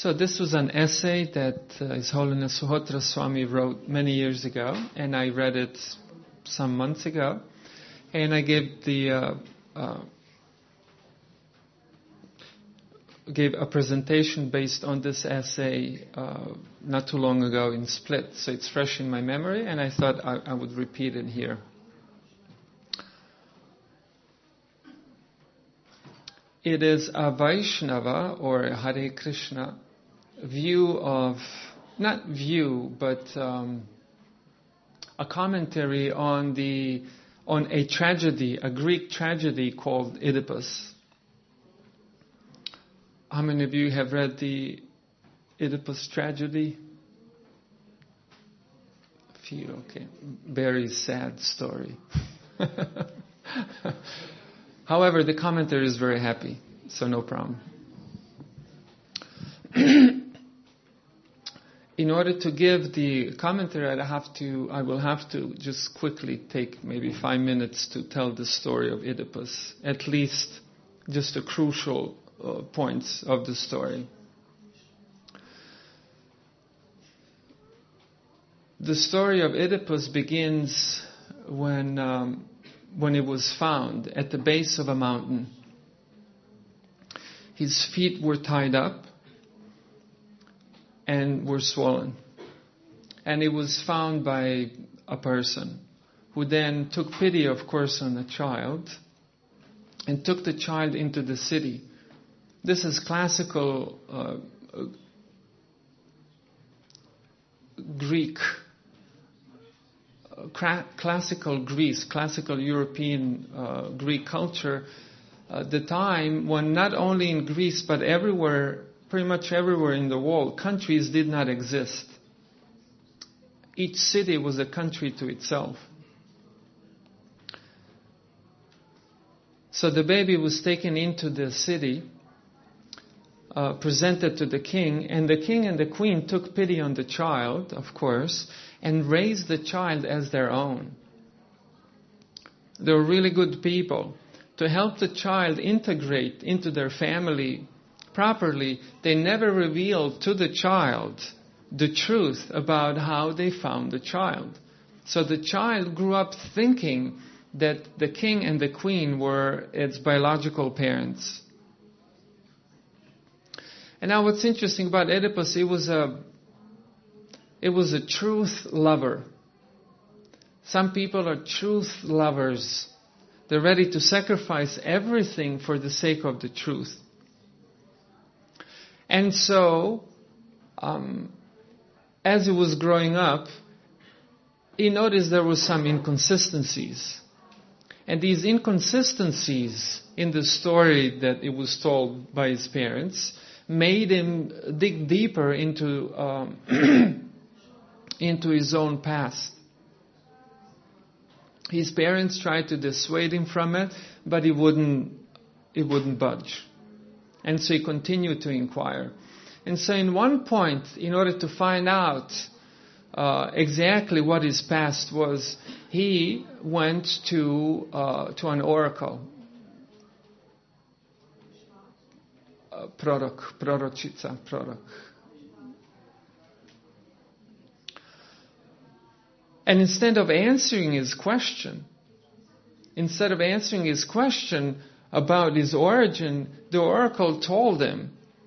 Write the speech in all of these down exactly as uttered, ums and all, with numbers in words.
So this was an essay that uh, His Holiness Suhotra Swami wrote many years ago, and I read it some months ago, and I gave the uh, uh, gave a presentation based on this essay uh, not too long ago in Split, so it's fresh in my memory, and I thought I, I would repeat it here. It is a Vaishnava or a Hare Krishna view of, not view, but um, a commentary on the on a tragedy, a Greek tragedy called Oedipus. How many of you have read the Oedipus tragedy? A few, okay. Very sad story. However, the commentary is very happy, so no problem. In order to give the commentary, I have to, I will have to just quickly take maybe five minutes to tell the story of Oedipus, at least just the crucial uh, points of the story. The story of Oedipus begins when. Um, when it was found at the base of a mountain. His feet were tied up and were swollen. And it was found by a person who then took pity, of course, on the child and took the child into the city. This is classical uh, Greek classical Greece, classical European uh, Greek culture, uh, the time when not only in Greece but everywhere, pretty much everywhere in the world, countries did not exist. Each city was a country to itself. So the baby was taken into the city, uh, presented to the king, and the king and the queen took pity on the child, of course, and raised the child as their own. They were really good people. To help the child integrate into their family properly, they never revealed to the child the truth about how they found the child. So the child grew up thinking that the king and the queen were its biological parents. And now what's interesting about Oedipus, he was a It was a truth lover. Some people are truth lovers. They're ready to sacrifice everything for the sake of the truth. And so, um, as he was growing up, he noticed there were some inconsistencies. And these inconsistencies in the story that it was told by his parents made him dig deeper into um, into his own past. His parents tried to dissuade him from it, but he wouldn't, he wouldn't budge. And so he continued to inquire. And so in one point, in order to find out uh, exactly what his past was, he went to uh, to an oracle. Uh, prorok, proročica, prorok. And instead of answering his question, instead of answering his question about his origin, the oracle told him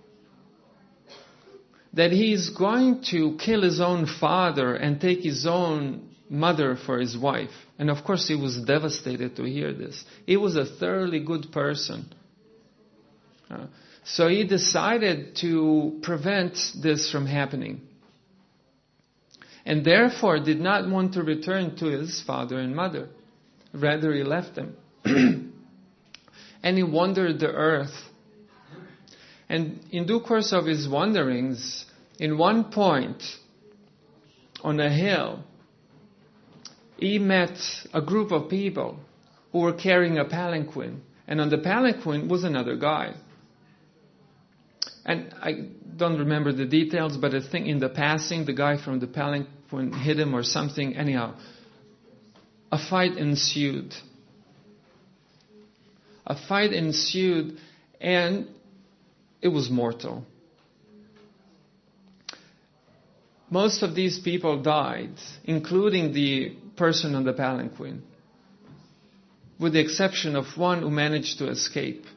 that he's going to kill his own father and take his own mother for his wife. And of course he was devastated to hear this. He was a thoroughly good person. Uh, so he decided to prevent this from happening. And therefore did not want to return to his father and mother. Rather, he left them. And he wandered the earth. And in due course of his wanderings, in one point on a hill, he met a group of people who were carrying a palanquin. And on the palanquin was another guy. And I don't remember the details, but I think in the passing, the guy from the palanquin hit him or something. Anyhow, a fight ensued. A fight ensued, and it was mortal. most of these people died, including the person on the palanquin, with the exception of one who managed to escape.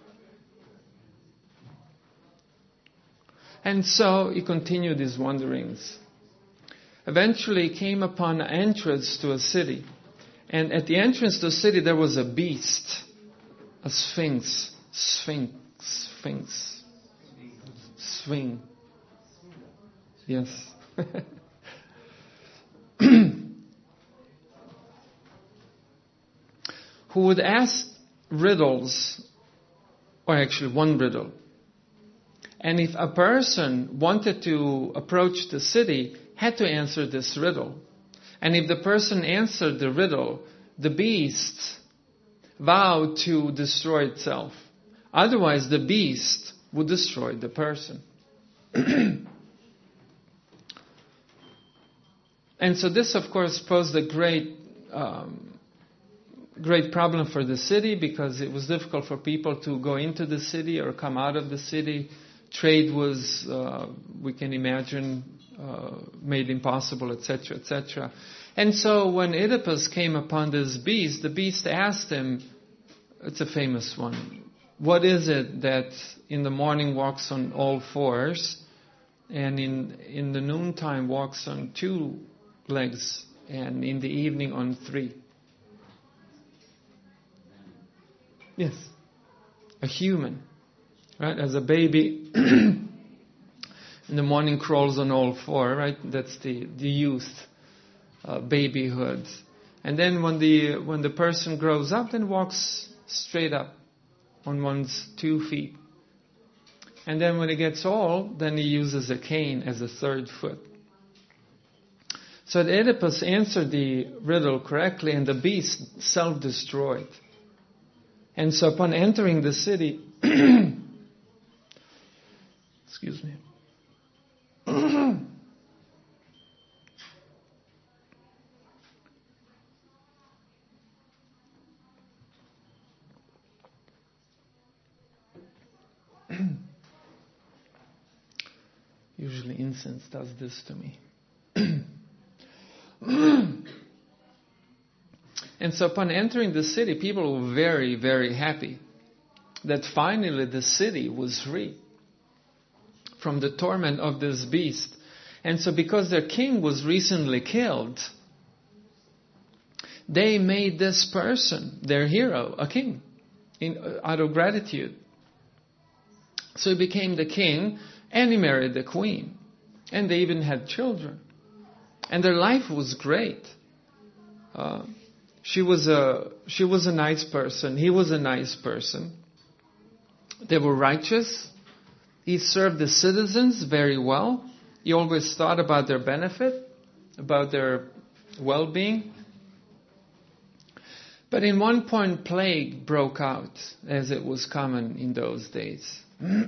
And so he continued his wanderings. Eventually he came upon an entrance to a city. And at the entrance to the city there was a beast, a sphinx, sphinx, sphinx, swing. Yes. Who would ask riddles, or actually one riddle. And if a person wanted to approach the city, had to answer this riddle. And if the person answered the riddle, the beast vowed to destroy itself. Otherwise, the beast would destroy the person. And so this, of course, posed a great, um, great problem for the city, because it was difficult for people to go into the city or come out of the city. Trade was, uh, we can imagine, uh, made impossible, et cetera, et cetera. And so when Oedipus came upon this beast, the beast asked him, it's a famous one, what is it that in the morning walks on all fours and in, in the noontime walks on two legs and in the evening on three? Yes, a human. Right, as a baby, in the morning crawls on all four, right? That's the, the youth, uh, babyhood. And then when the when the person grows up, then walks straight up on one's two feet. And then when he gets old, then he uses a cane as a third foot. So Oedipus answered the riddle correctly, and the beast self-destroyed. And so upon entering the city, excuse me. Usually incense does this to me. And so upon entering the city, people were very, very happy that finally the city was free from the torment of this beast. And so because their king was recently killed, they made this person, their hero, a king, in, out of gratitude. So he became the king, and he married the queen. And they even had children. And their life was great. Uh, she was a she was a nice person. He was a nice person. They were righteous. He served the citizens very well. He always thought about their benefit, about their well-being. But in one point, plague broke out, as it was common in those days.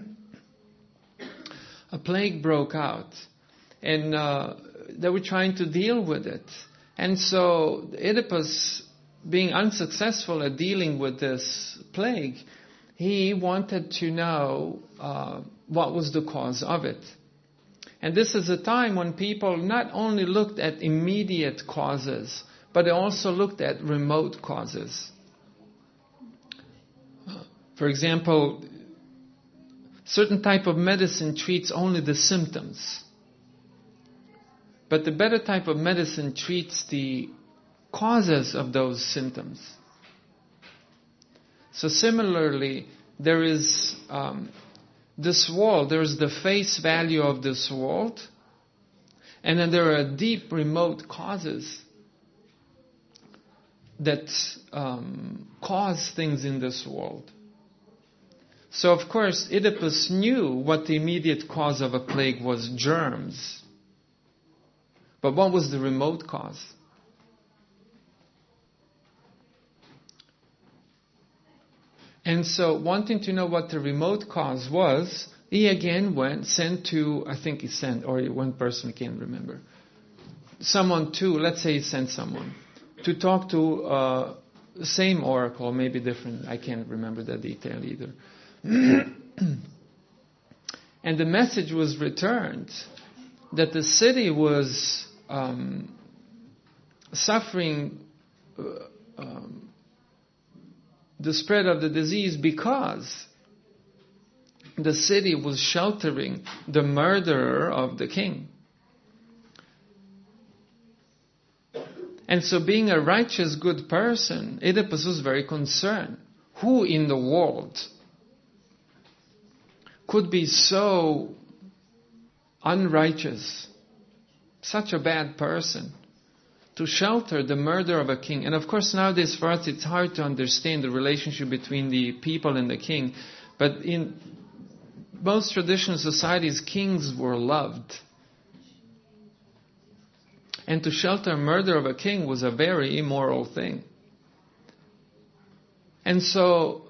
A plague broke out, and uh, they were trying to deal with it. And so Oedipus, being unsuccessful at dealing with this plague, he wanted to know uh, what was the cause of it. And this is a time when people not only looked at immediate causes, but they also looked at remote causes. For example, certain type of medicine treats only the symptoms. But the better type of medicine treats the causes of those symptoms. So similarly, there is um, this world, there is the face value of this world, and then there are deep remote causes that um, cause things in this world. So of course, Oedipus knew what the immediate cause of a plague was: germs. But what was the remote cause? And so, wanting to know what the remote cause was, he again went, sent to, I think he sent, or one person, can't remember, someone to, let's say he sent someone, to talk to uh, the same oracle, maybe different, I can't remember the detail either. And the message was returned that the city was um, suffering uh, um, the spread of the disease because the city was sheltering the murderer of the king. And so being a righteous, good person, Oedipus was very concerned. Who in the world could be so unrighteous, such a bad person, to shelter the murder of a king? And of course nowadays for us it's hard to understand the relationship between the people and the king. But in most traditional societies, kings were loved. And to shelter murder of a king was a very immoral thing. And so,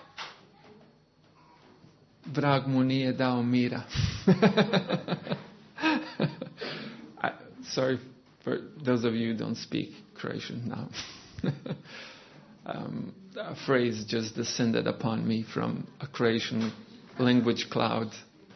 vrag mu nije dao mira. Sorry for those of you who don't speak Croatian now. um, a phrase just descended upon me from a Croatian language cloud.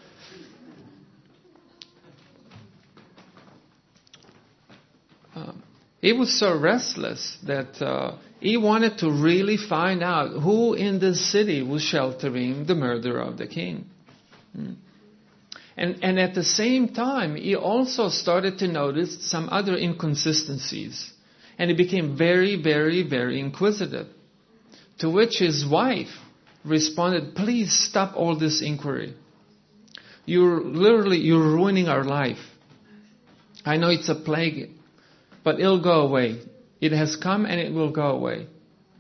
Uh, he was so restless that uh, he wanted to really find out who in the city was sheltering the murder of the king. Hmm. And, and at the same time, he also started to notice some other inconsistencies. And he became very, very, very inquisitive. To which his wife responded, please stop all this inquiry. You're literally, you're ruining our life. I know it's a plague, but it'll go away. It has come and it will go away.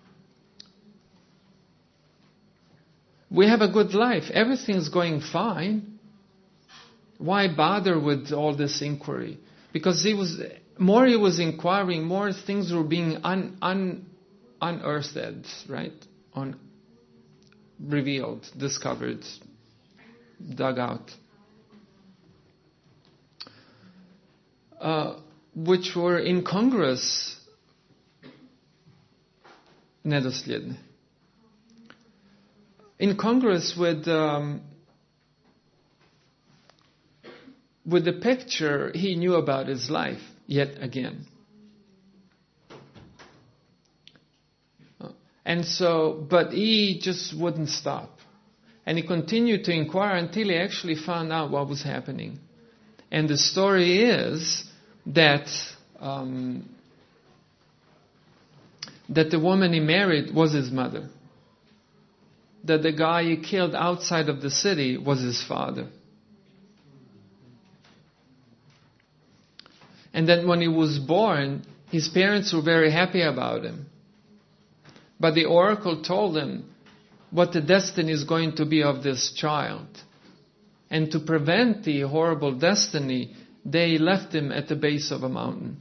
We have a good life. Everything's going fine. Why bother with all this inquiry? Because he was, more he was inquiring, more things were being un, un, unearthed, right? On, revealed, discovered, dug out. Uh, which were incongruous, nedosljedne. Incongruous with um, with the picture he knew about his life, yet again. And so, but he just wouldn't stop. And he continued to inquire until he actually found out what was happening. And the story is that um, that the woman he married was his mother. That the guy he killed outside of the city was his father. And then when he was born, his parents were very happy about him. But the oracle told him what the destiny is going to be of this child. And to prevent the horrible destiny, they left him at the base of a mountain.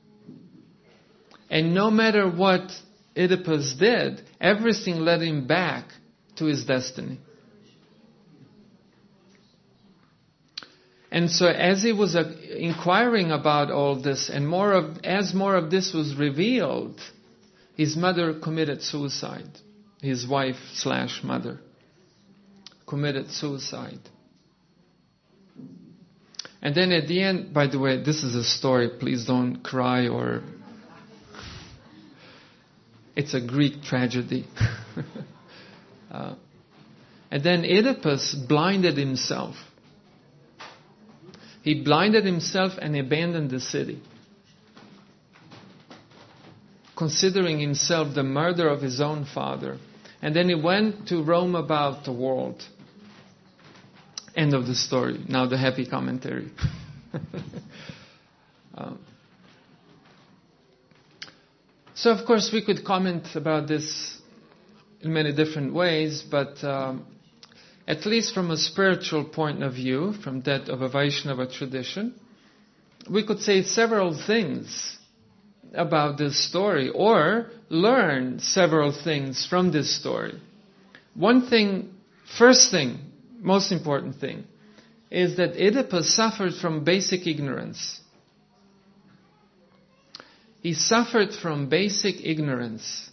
And no matter what Oedipus did, everything led him back to his destiny. And so as he was uh, inquiring about all this, and more of, as more of this was revealed, his mother committed suicide. His wife slash mother committed suicide. And then at the end, by the way, this is a story, please don't cry or... It's a Greek tragedy. uh, and then Oedipus blinded himself. He blinded himself and abandoned the city, considering himself the murderer of his own father. And then he went to roam about the world. End of the story. Now the happy commentary. um, so of course we could comment about this in many different ways, but um, at least from a spiritual point of view, from that of a Vaishnava tradition, we could say several things about this story, or learn several things from this story. One thing, first thing, most important thing, is that Oedipus suffered from basic ignorance. He suffered from basic ignorance.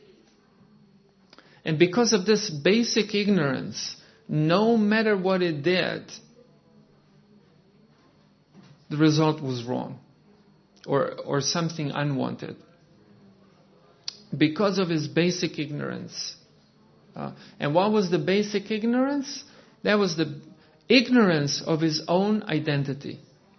And because of this basic ignorance, no matter what he did, the result was wrong, or, or something unwanted. Because of his basic ignorance. Uh, and what was the basic ignorance? That was the ignorance of his own identity.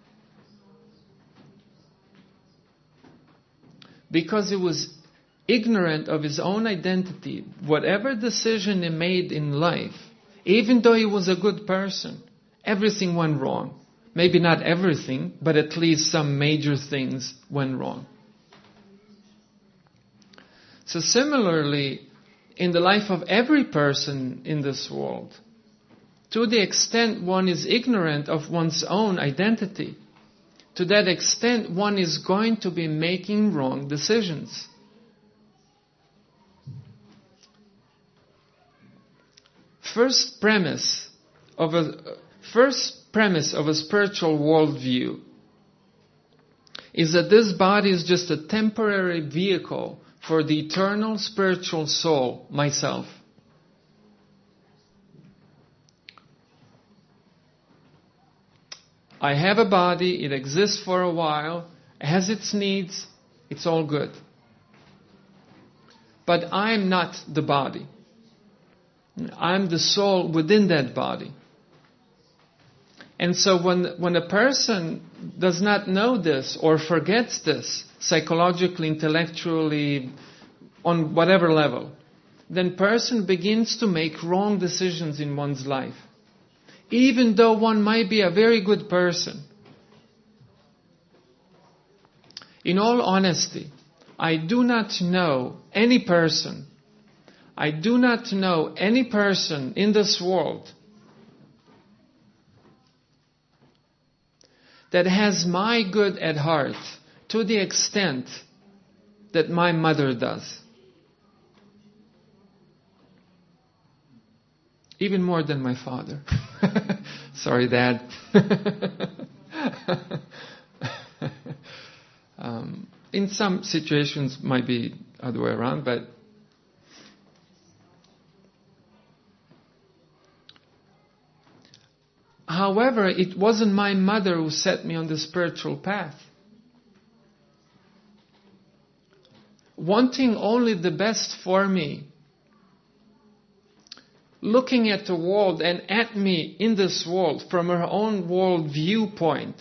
Because he was ignorant of his own identity, whatever decision he made in life, even though he was a good person, everything went wrong. Maybe not everything, but at least some major things went wrong. So similarly, in the life of every person in this world, to the extent one is ignorant of one's own identity, to that extent one is going to be making wrong decisions. First premise of a first premise of a spiritual worldview is that this body is just a temporary vehicle for the eternal spiritual soul, myself. I have a body, it exists for a while, it has its needs, it's all good. But I'm not the body. I'm the soul within that body. And so when, when a person does not know this or forgets this, psychologically, intellectually, on whatever level, then person begins to make wrong decisions in one's life. Even though one might be a very good person. In all honesty, I do not know any person, I do not know any person in this world that has my good at heart to the extent that my mother does. Even more than my father. Sorry, Dad. um, in some situations, might be other way around, but however, it wasn't my mother who set me on the spiritual path. Wanting only the best for me, looking at the world and at me in this world from her own world viewpoint,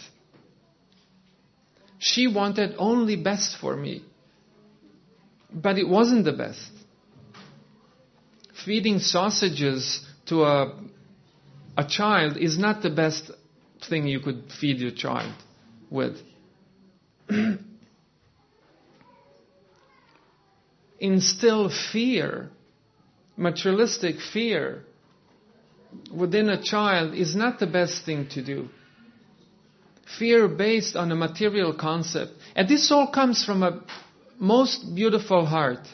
she wanted only best for me. But it wasn't the best. Feeding sausages to a, a child is not the best thing you could feed your child with. Instill fear, materialistic fear, within a child is not the best thing to do. Fear based on a material concept. And this all comes from a most beautiful heart.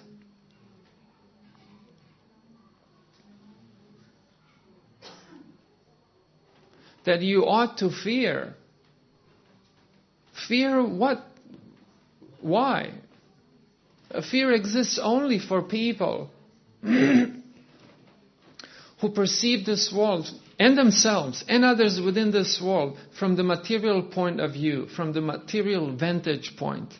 That you ought to fear. Fear what? Why? Fear exists only for people who perceive this world and themselves and others within this world from the material point of view, from the material vantage point.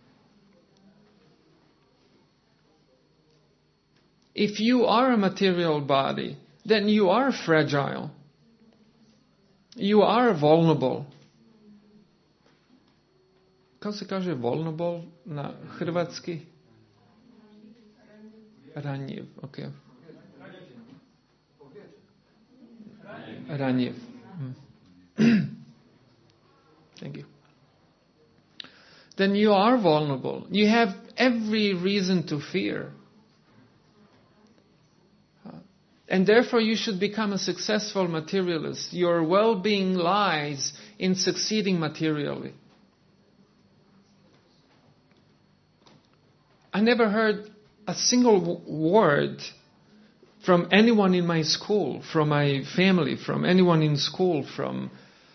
If you are a material body, then you are fragile. You are vulnerable. Kako se kaže vulnerable na hrvatski? Ranjiv, okay. Ranjiv. Mm. Thank you. Then you are vulnerable. You have every reason to fear. And therefore you should become a successful materialist. Your well-being lies in succeeding materially. I never heard a single w- word from anyone in my school, from my family, from anyone in school, from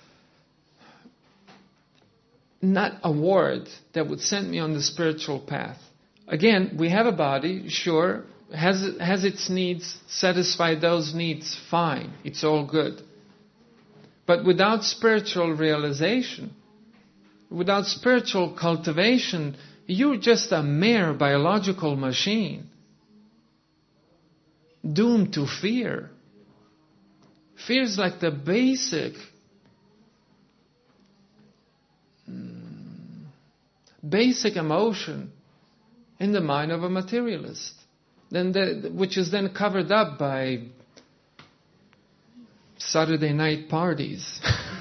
not a word that would send me on the spiritual path. Again, we have a body, sure, has has its needs, satisfy those needs, fine, it's all good. But without spiritual realization, without spiritual cultivation, you're just a mere biological machine, doomed to fear. Fear is like the basic, basic emotion in the mind of a materialist, then the, which is then covered up by Saturday night parties.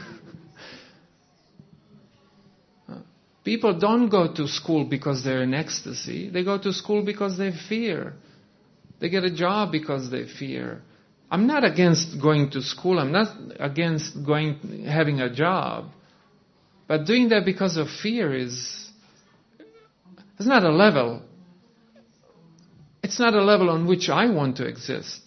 People don't go to school because they're in ecstasy. They go to school because they fear. They get a job because they fear. I'm not against going to school. I'm not against going having a job. But doing that because of fear is it's not a level. It's not a level on which I want to exist.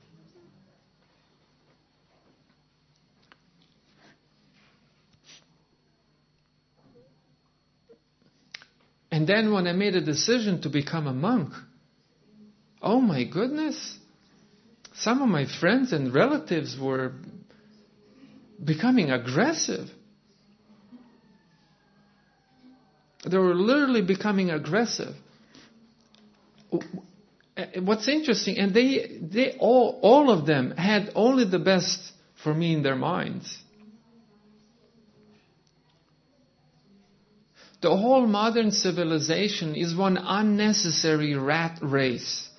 And then when I made a decision to become a monk, oh my goodness, some of my friends and relatives were becoming aggressive. They were literally becoming aggressive. What's interesting, and they, they all, all of them had only the best for me in their minds. The whole modern civilization is one unnecessary rat race.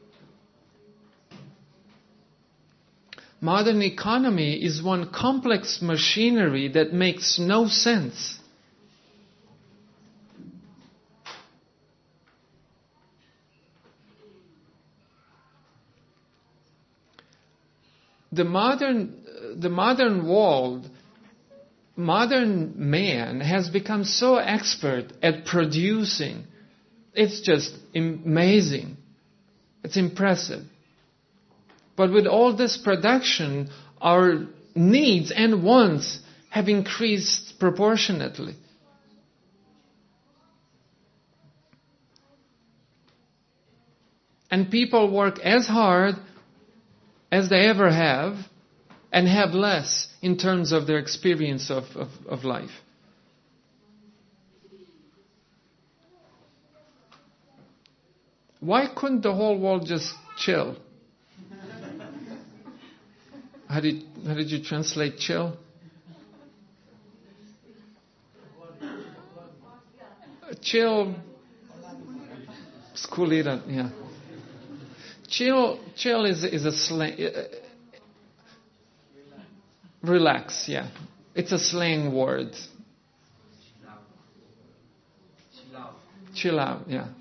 Modern economy is one complex machinery that makes no sense. The modern, the modern world, modern man has become so expert at producing. It's just amazing. It's impressive. But with all this production, our needs and wants have increased proportionately. And people work as hard as they ever have, and have less in terms of their experience of, of, of life. Why couldn't the whole world just chill? How did, how did you translate chill? Chill. Skulira, yeah. Chill, chill is, is a slang. Uh, relax, yeah. It's a slang word. Chill out. Chill out, yeah.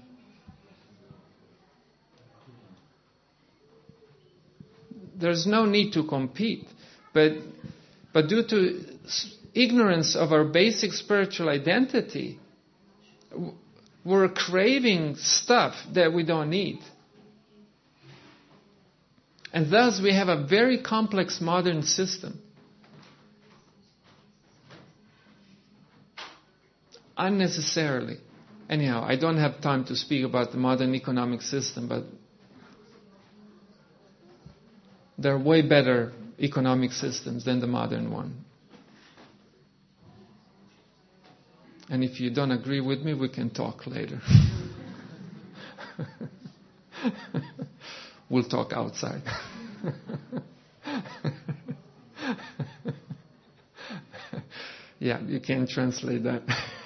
There's no need to compete, but but due to ignorance of our basic spiritual identity, we're craving stuff that we don't need. And thus we have a very complex modern system. Unnecessarily. Anyhow, I don't have time to speak about the modern economic system, but there are way better economic systems than the modern one. And if you don't agree with me, we can talk later. We'll talk outside. Yeah, you can translate that.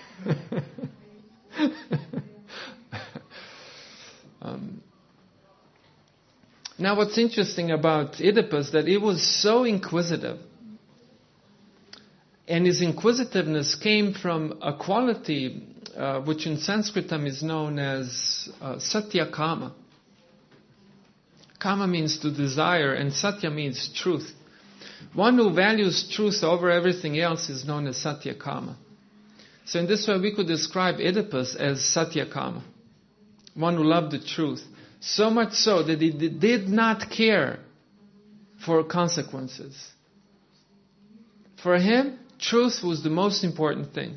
um, now what's interesting about Oedipus, that he was so inquisitive. And his inquisitiveness came from a quality uh, which in Sanskritam is known as uh, Satya Kama. Kama means to desire, and Satya means truth. One who values truth over everything else is known as Satya Kama. So in this way we could describe Oedipus as Satya Kama, one who loved the truth. So much so that he did not care for consequences. For him, truth was the most important thing.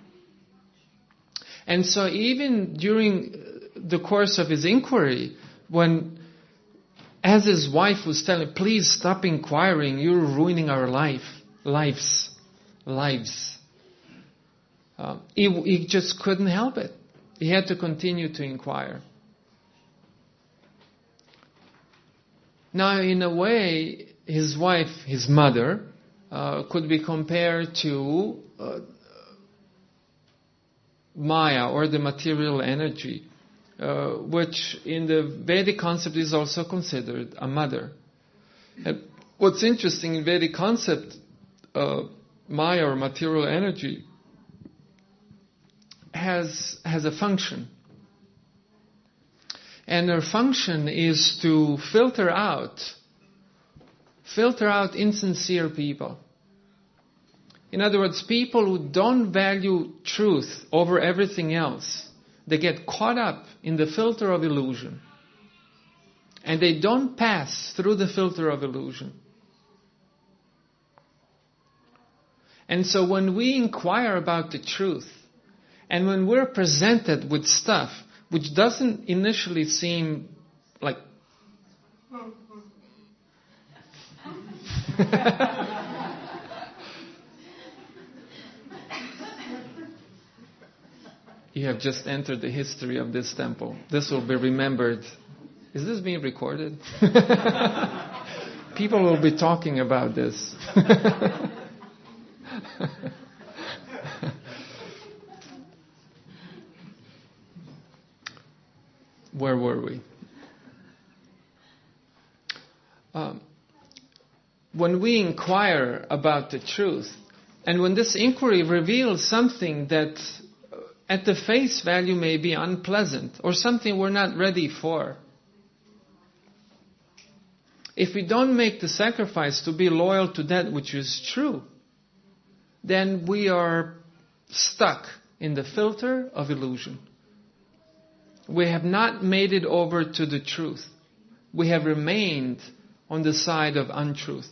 And so even during the course of his inquiry, when, as his wife was telling, please stop inquiring, you're ruining our life, lives, lives. Uh, he, he just couldn't help it. He had to continue to inquire. Now, in a way, his wife, his mother, uh, could be compared to uh, Maya, or the material energy, uh, which in the Vedic concept is also considered a mother. And what's interesting in Vedic concept, uh, Maya or material energy has has a function. And her function is to filter out, filter out insincere people. In other words, people who don't value truth over everything else. They get caught up in the filter of illusion. And they don't pass through the filter of illusion. And so when we inquire about the truth, and when we're presented with stuff which doesn't initially seem like... You have just entered the history of this temple. This will be remembered. Is this being recorded? People will be talking about this. Where were we? Um, when we inquire about the truth, and when this inquiry reveals something that at the face value may be unpleasant, or something we're not ready for, if we don't make the sacrifice to be loyal to that which is true, then we are stuck in the filter of illusion. We have not made it over to the truth. We have remained on the side of untruth.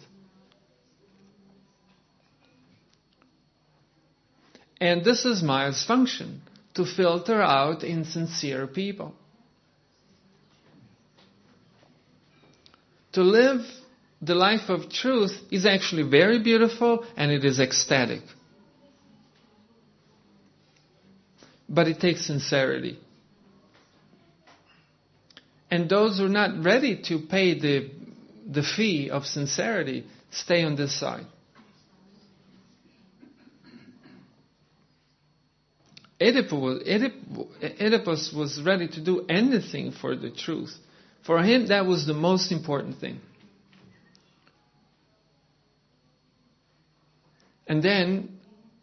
And this is Maya's function, to filter out insincere people. To live the life of truth is actually very beautiful, and it is ecstatic. But it takes sincerity. And those who are not ready to pay the, the fee of sincerity stay on this side. Oedipus was, Oedip, Oedipus was ready to do anything for the truth. For him, that was the most important thing. And then,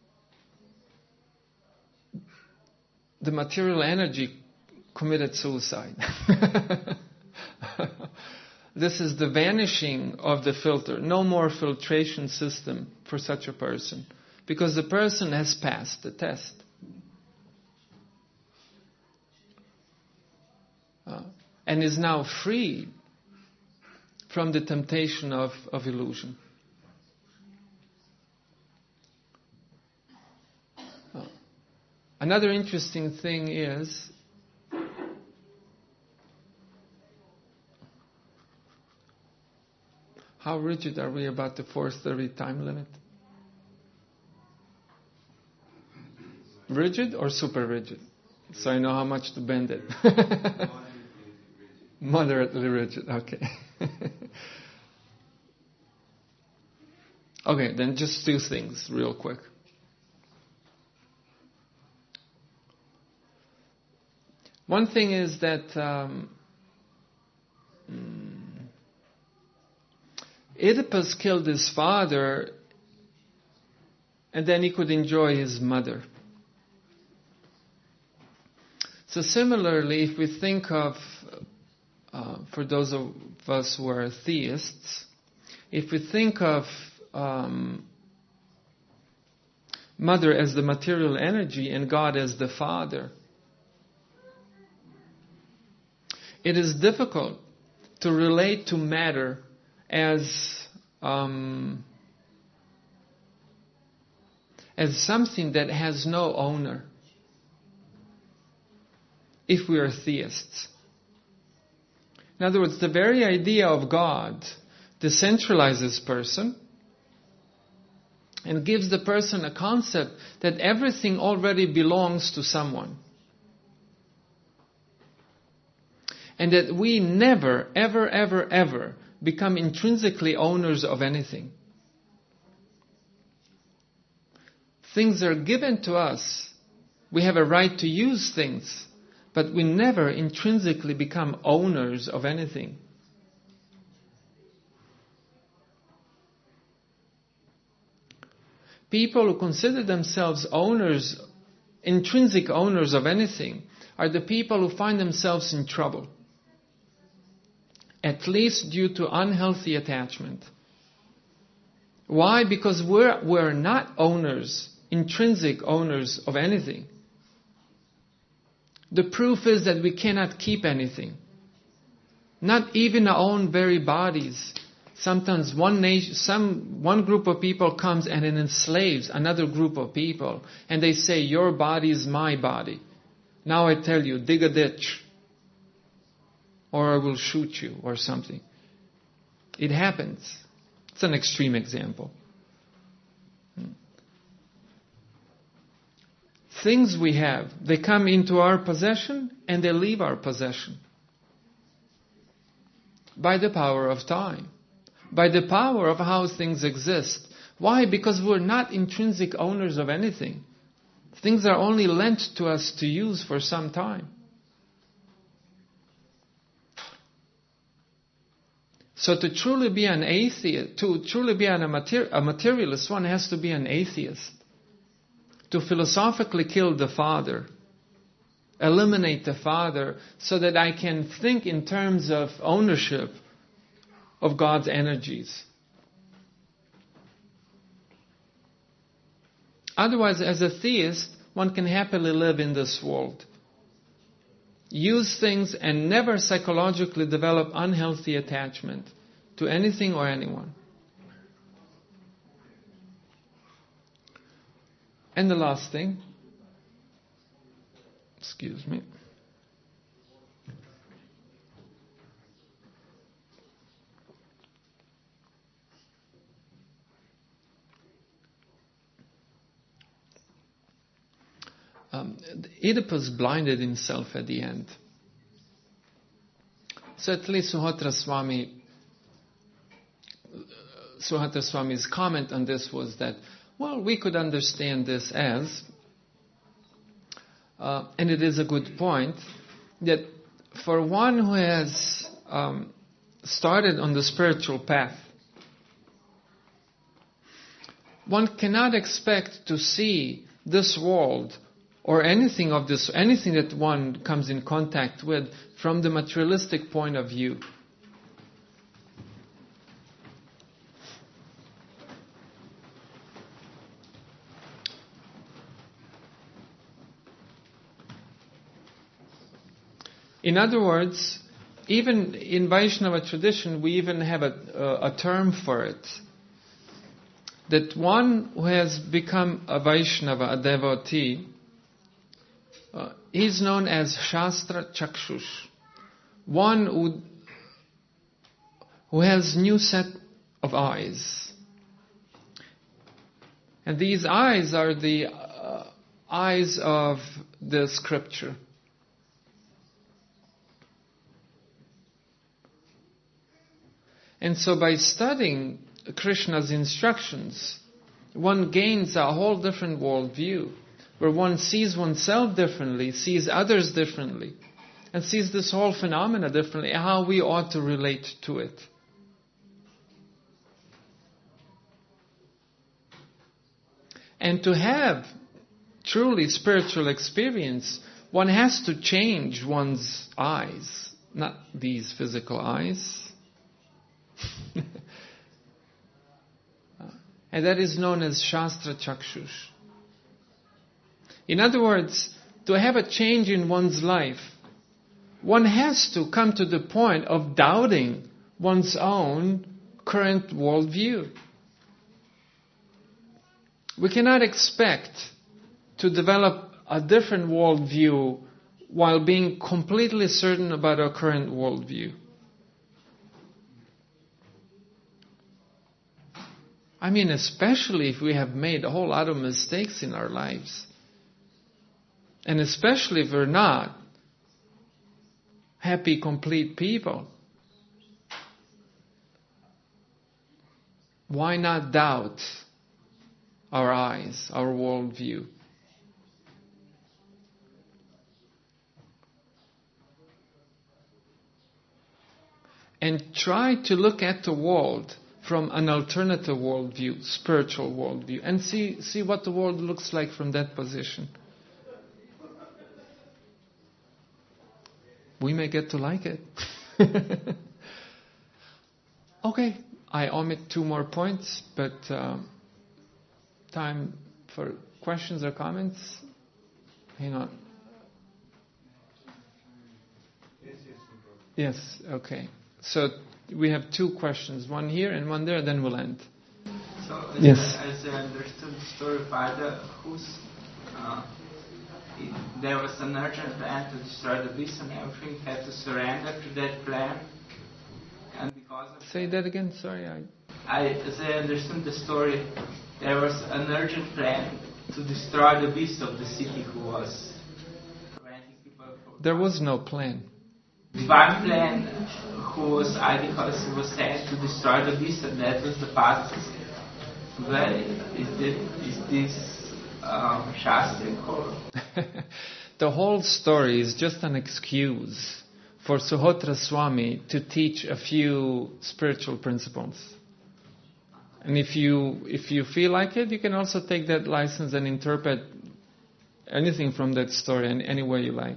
the material energy committed suicide. This is the vanishing of the filter. No more filtration system for such a person, because the person has passed the test. Uh, and is now free from the temptation of, of illusion. Uh, another interesting thing is how rigid are we about the four thirty time limit? Rigid or super rigid? So I know how much to bend it. Moderately rigid, okay. Okay, then just two things real quick. One thing is that um, Oedipus killed his father, and then he could enjoy his mother. So similarly, if we think of, uh, for those of us who are theists, if we think of um, mother as the material energy and God as the father, it is difficult to relate to matter as um, as something that has no owner, if we are theists. In other words, the very idea of God decentralizes person and gives the person a concept that everything already belongs to someone. And that we never, ever, ever, ever become intrinsically owners of anything. Things are given to us. We have a right to use things, but we never intrinsically become owners of anything. People who consider themselves owners, intrinsic owners of anything, are the people who find themselves in trouble. At least due to unhealthy attachment. Why? Because we're, we're not owners, intrinsic owners of anything. The proof is that we cannot keep anything. Not even our own very bodies. Sometimes one nation, some one group of people comes and it enslaves another group of people, and they say, "Your body is my body. Now I tell you, dig a ditch, or I will shoot you," or something. It happens. It's an extreme example. Things we have, they come into our possession and they leave our possession. By the power of time. By the power of how things exist. Why? Because we're not intrinsic owners of anything. Things are only lent to us to use for some time. So to truly be an atheist, to truly be an, a, mater- a materialist, one has to be an atheist. To philosophically kill the Father. Eliminate the Father so that I can think in terms of ownership of God's energies. Otherwise, as a theist, one can happily live in this world. Use things and never psychologically develop unhealthy attachment to anything or anyone. And the last thing, excuse me. Um, Oedipus blinded himself at the end. So at least Suhotra Swami, Suhotra Swami's comment on this was that, well, we could understand this as, uh, and it is a good point, that for one who has um, started on the spiritual path, one cannot expect to see this world or anything of this, anything that one comes in contact with from the materialistic point of view. In other words, even in Vaishnava tradition, we even have a, a, a term for it. That one who has become a Vaishnava, a devotee, uh, is known as Shastra Chakshush. One who, who has new set of eyes. And these eyes are the uh, eyes of the scripture. And so by studying Krishna's instructions, one gains a whole different worldview, where one sees oneself differently, sees others differently, and sees this whole phenomena differently, how we ought to relate to it. And to have truly spiritual experience, one has to change one's eyes, not these physical eyes. And that is known as Shastra Chakshush. In other words, to have a change in one's life, one has to come to the point of doubting one's own current worldview. We cannot expect to develop a different worldview while being completely certain about our current worldview. I mean, especially if we have made a whole lot of mistakes in our lives. And especially if we're not happy, complete people. Why not doubt our eyes, our worldview? And try to look at the world from an alternative worldview, spiritual worldview, and see, see what the world looks like from that position. We may get to like it. Okay, I omit two more points, but um, time for questions or comments? Hang on. Yes, okay. So we have two questions, one here and one there, then we'll end. So as yes. I, as I understood the story, Father, who's, uh, it, there was an urgent plan to destroy the beast and everything had to surrender to that plan. And because of Say that again, sorry. I... I, as I understood the story, there was an urgent plan to destroy the beast of the city who was preventing people from... There was no plan. Divine plan who was I because he was sent to destroy the beast, and that was the path. Where is this, is this um, Shastric or? The whole story is just an excuse for Suhotra Swami to teach a few spiritual principles. And if you if you feel like it, you can also take that license and interpret anything from that story in any way you like.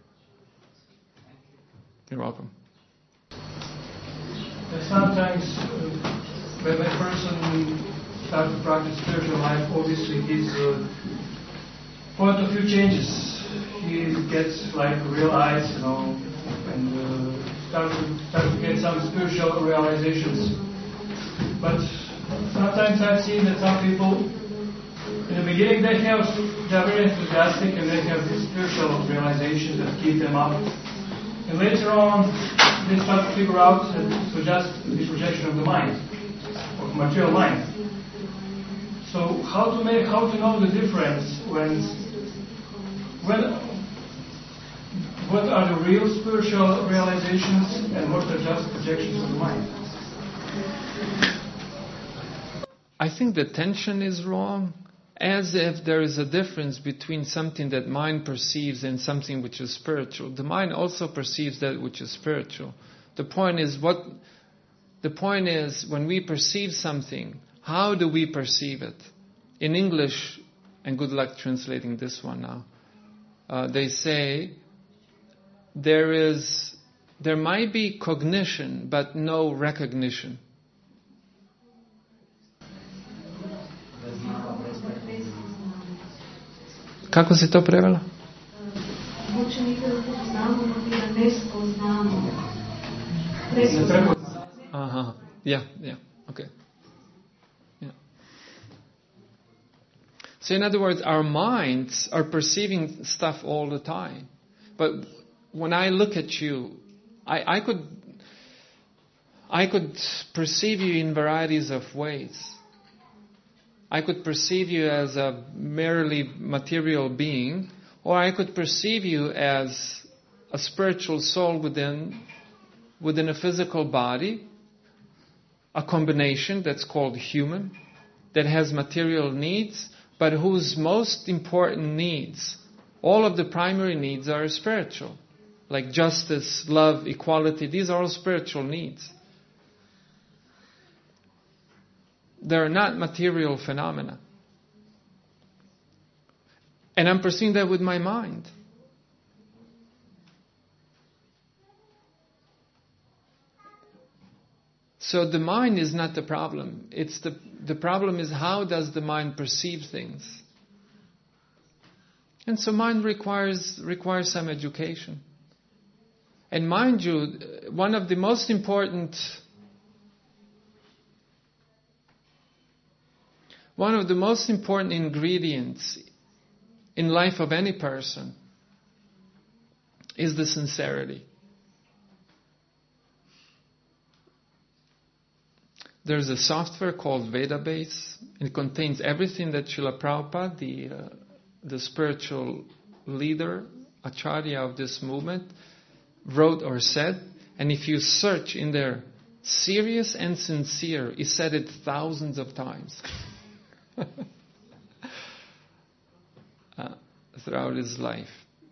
You're welcome. Sometimes uh, when a person starts to practice spiritual life, obviously his uh, point of view changes. He gets like real eyes, you know, and uh, starts to, start to get some spiritual realizations. But sometimes I've seen that some people, in the beginning they have they are very enthusiastic and they have these spiritual realizations that keep them up. And later on, they start to figure out that it's just the projection of the mind, of material mind. So how to make, how to know the difference when, when, what are the real spiritual realizations and what are just projections of the mind? I think the tension is wrong. As if there is a difference between something that mind perceives and something which is spiritual. The mind also perceives that which is spiritual. The point is what the point is when we perceive something, how do we perceive it? In English, and good luck translating this one now, uh, they say there is there might be cognition but no recognition. Kako si to prevela? Aha, yeah, yeah, okay. Yeah. So in other words, our minds are perceiving stuff all the time. But when I look at you, I, I could I could perceive you in varieties of ways. I could perceive you as a merely material being, or I could perceive you as a spiritual soul within, within a physical body, a combination that's called human, that has material needs, but whose most important needs, all of the primary needs are spiritual, like justice, love, equality. These are all spiritual needs. They're not material phenomena. And I'm pursuing that with my mind. So the mind is not the problem. It's the, the problem is how does the mind perceive things. And so mind requires, requires some education. And mind you, one of the most important One of the most important ingredients in life of any person is the sincerity. there's a software called Vedabase. It contains everything that Srila Prabhupada, the, uh, the spiritual leader, Acharya of this movement, wrote or said. And if you search in there, serious and sincere, he said it thousands of times uh, throughout his life.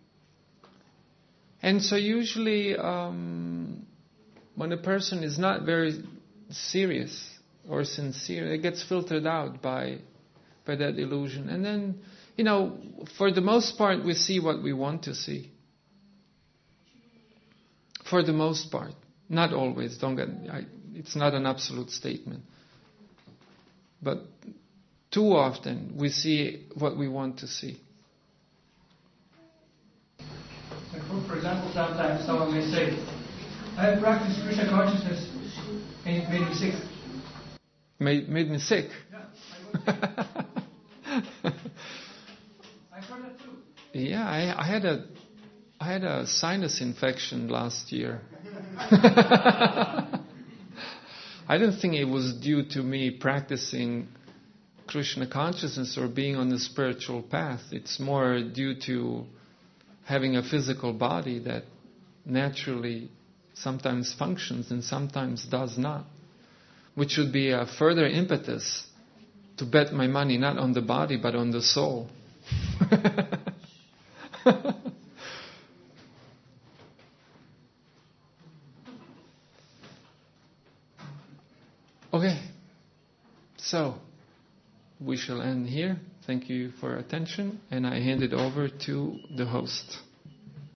And so usually um, when a person is not very serious or sincere, it gets filtered out by by that illusion. And then, you know, for the most part, we see what we want to see. For the most part. Not always, don't get, I, it's not an absolute statement. But too often we see what we want to see. For, for example, sometimes someone may say, I have practiced Krishna consciousness and it made me sick. Made, made me sick? Yeah, I, I heard that too. Yeah, I, I had a I had a sinus infection last year. I don't think it was due to me practicing Krishna consciousness or being on the spiritual path. It's more due to having a physical body that naturally sometimes functions and sometimes does not, which would be a further impetus to bet my money not on the body but on the soul. Okay, so we shall end here. Thank you for your attention, and I hand it over to the host.